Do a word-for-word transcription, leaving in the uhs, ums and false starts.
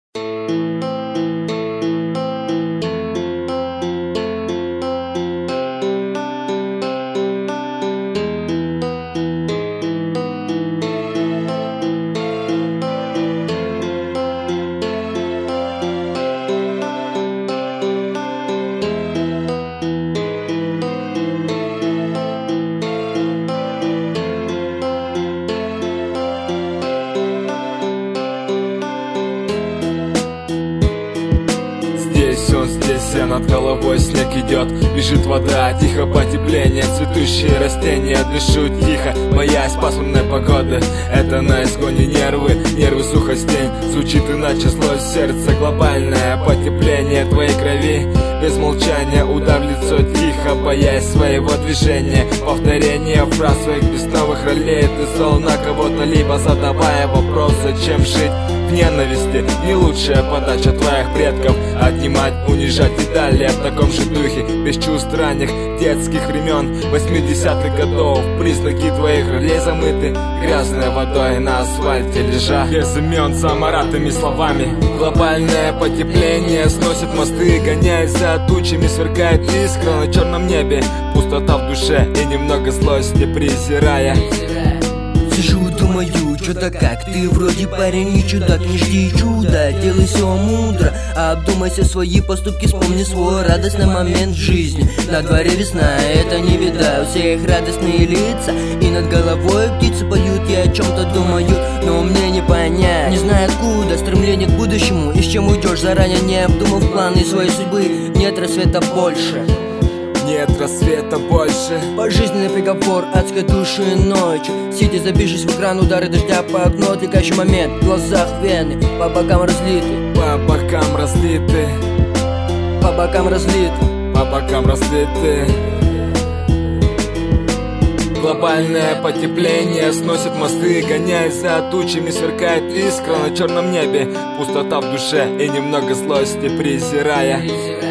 Здесь над головой снег идет, бежит вода, тихо потепление, цветущие растения, дышу тихо, боясь пасмурной погоды. Это на исходе нервы, нервы сухостей, звучит иначе злость сердца, глобальное потепление твоей крови. Без молчания удар в лицо тихо, боясь своего движения, повторение фраз своих бестновых ролей. Ты зол на кого-то, либо задавая вопрос, зачем жить в ненависти? Не лучшая подача твоих предков, отнимать, унижать и далее в таком же духе, без чувств ранних детских времен восьмидесятых годов. Признаки твоих ролей замыты грязной водой на асфальте лежа, без имен, замаратыми словами. Глобальное потепление сносит мосты, гоняясь за тучами, сверкает искра на черном небе. Пустота в душе и немного злости, презирая. Сижу, думаю, чё-то как ты вроде парень и чудак, не жди чуда, делай все мудро, обдумайся свои поступки, вспомни свой радостный момент жизни. На дворе весна, это не беда, у всех радостные лица, и над головой птицы поют, и о чем-то думают, но мне не понять, не знаю откуда стремление к будущему, и с чем уйдешь, заранее не обдумав планы своей судьбы. Нет рассвета больше, нет рассвета больше. Пожизненный приговор адской души ночью. Сидя, забившись в экран, удары дождя по окну, отвлекающий момент, в глазах вены, по бокам разлиты, по бокам разлиты, по бокам разлиты, по бокам разлиты. Глобальное потепление сносит мосты, гоняясь за тучами, сверкает искра на черном небе. Пустота в душе и немного злости, презирая.